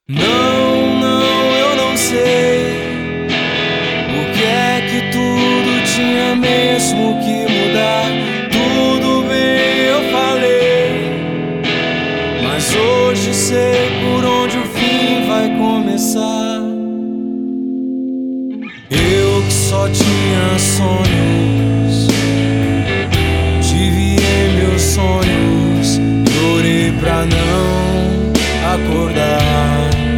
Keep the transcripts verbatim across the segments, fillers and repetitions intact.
Não, não, eu não sei o que é que tudo tinha mesmo que mudar. Tudo bem, eu falei, mas hoje sei por onde o fim vai começar. Eu que só tinha sonhos, desviei meus sonhos e orei pra não acordar.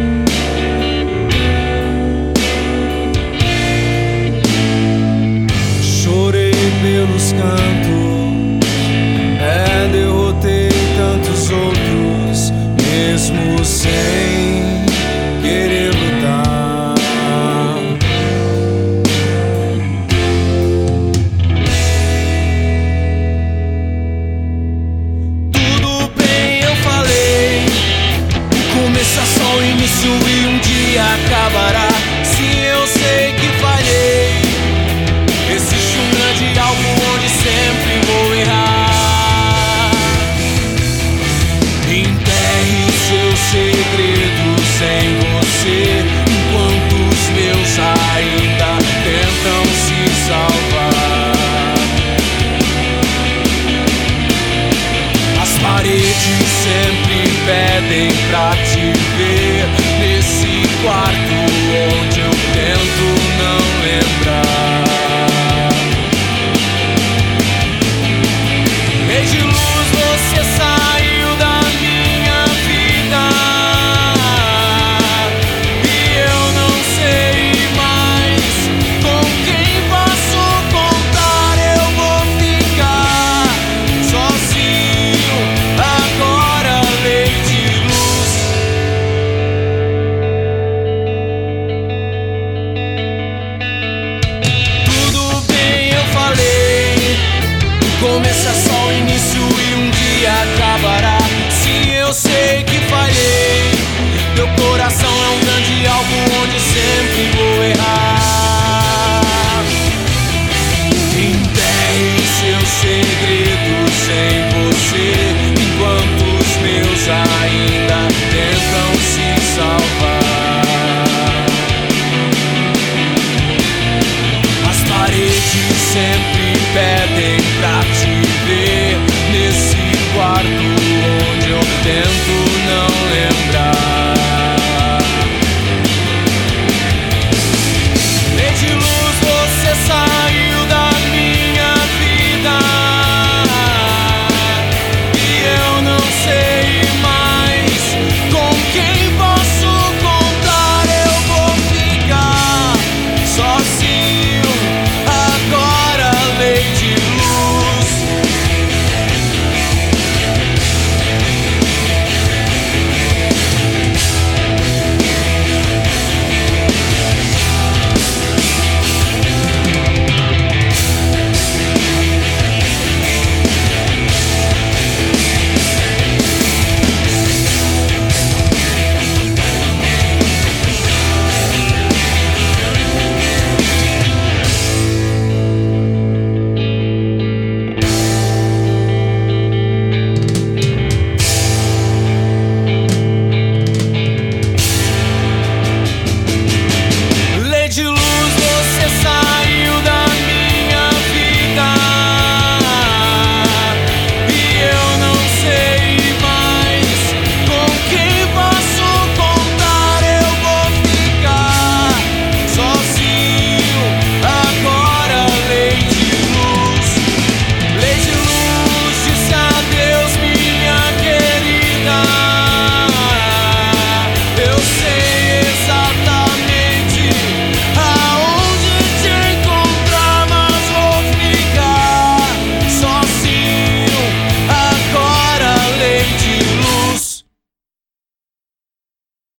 Chorei pelos cantos, é, derrotei tantos outros, mesmo sem querer lutar. Tudo bem, eu falei, o começo é só o início e um dia acabará. Sim, eu sei que falhei, existe um grande algo onde sempre vou errar. Enterre seus segredos em você, enquanto os meus ainda tentam se salvar. As paredes sempre pedem pra te ver nesse quarto